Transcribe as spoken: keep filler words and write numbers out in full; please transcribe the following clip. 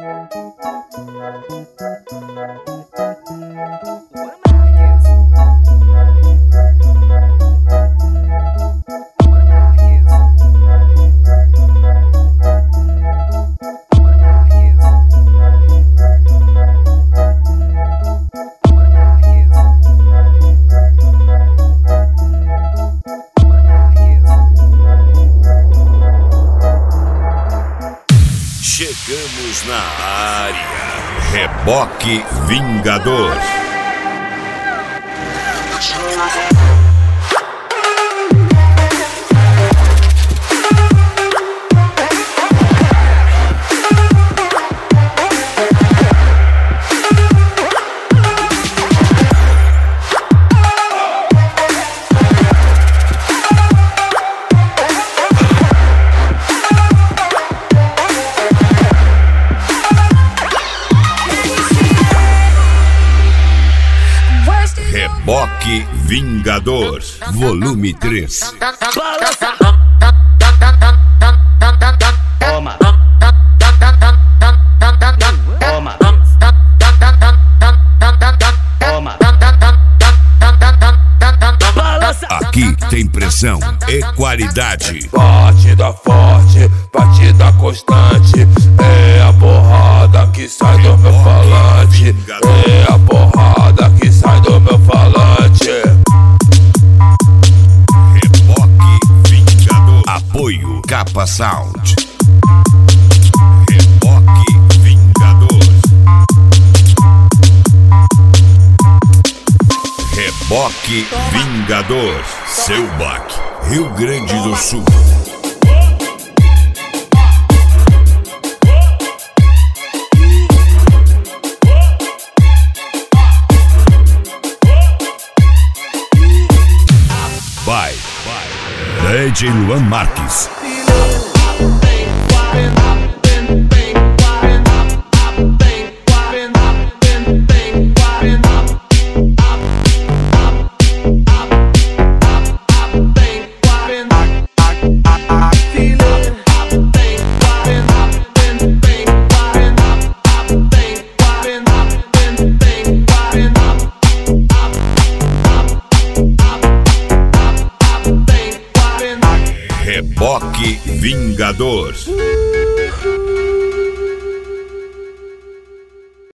Chegamos na área. Reboque Vingador. Reboque Vingador, volume três. Toma. Toma. Toma. Aqui tem pressão e qualidade. Batida forte, batida constante. É a porrada que sai do meu falante. É a porrada que sai do meu falante. Reboque Vingador. Apoio Capa Sound. Reboque Vingador. Reboque Vingador. Seu baque, Rio Grande do Sul. Vai, vai. D J Luan Marques. Reboque Vingador.